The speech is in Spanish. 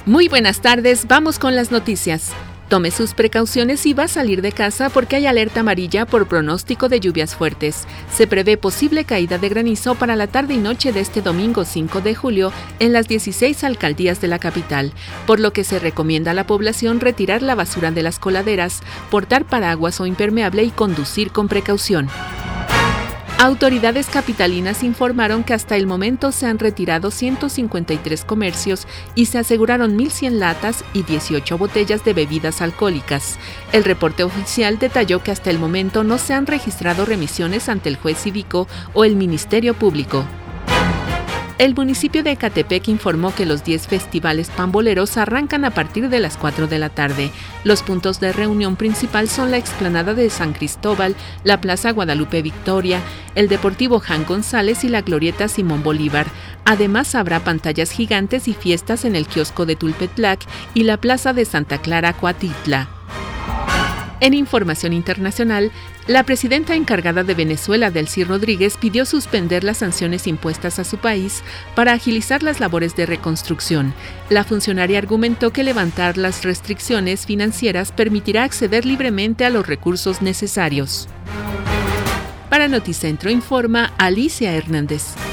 Muy buenas tardes, vamos con las noticias. Tome sus precauciones si va a salir de casa porque hay alerta amarilla por pronóstico de lluvias fuertes. Se prevé posible caída de granizo para la tarde y noche de este domingo 5 de julio en las 16 alcaldías de la capital, por lo que se recomienda a la población retirar la basura de las coladeras, portar paraguas o impermeable y conducir con precaución. Autoridades capitalinas informaron que hasta el momento se han retirado 153 comercios y se aseguraron 1.100 latas y 18 botellas de bebidas alcohólicas. El reporte oficial detalló que hasta el momento no se han registrado remisiones ante el juez cívico o el Ministerio Público. El municipio de Ecatepec informó que los 10 festivales pamboleros arrancan a partir de las 4 de la tarde. Los puntos de reunión principal son la explanada de San Cristóbal, la Plaza Guadalupe Victoria, el Deportivo Jan González y la Glorieta Simón Bolívar. Además, habrá pantallas gigantes y fiestas en el kiosco de Tulpetlac y la Plaza de Santa Clara Coatitla. En información internacional, la presidenta encargada de Venezuela, Delcy Rodríguez, pidió suspender las sanciones impuestas a su país para agilizar las labores de reconstrucción. La funcionaria argumentó que levantar las restricciones financieras permitirá acceder libremente a los recursos necesarios. Para Noticentro informa Alicia Hernández.